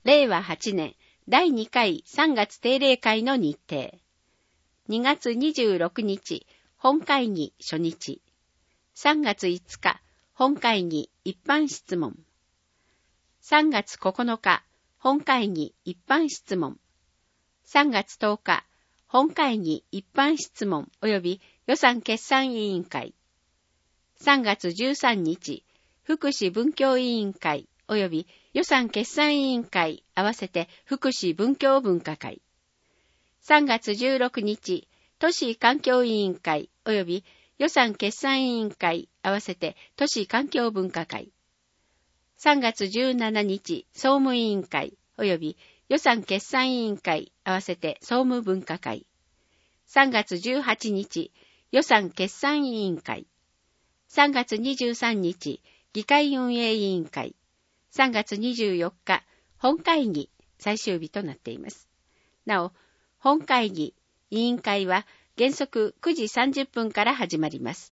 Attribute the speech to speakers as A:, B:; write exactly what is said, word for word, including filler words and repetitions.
A: れいわはちねんだいにかいさんがつ定例会の日程。にがつにじゅうろくにち、本会議初日。さんがついつか、本会議一般質問。さんがつここのか、本会議一般質問。さんがつとおか、本会議一般質問及び予算決算委員会。さんがつじゅうさんにち、福祉文教委員会及び予算決算委員会合わせて福祉文教文化会。さんがつじゅうろくにち、都市環境委員会及び予算決算委員会合わせて都市環境文化会。さんがつじゅうしちにち、総務委員会及び予算決算委員会合わせて総務文化会。さんがつじゅうはちにち、予算決算委員会。さんがつにじゅうさんにち、議会運営委員会。さんがつにじゅうよっか、本会議、最終日となっています。なお、本会議、委員会は原則くじさんじゅっぷんから始まります。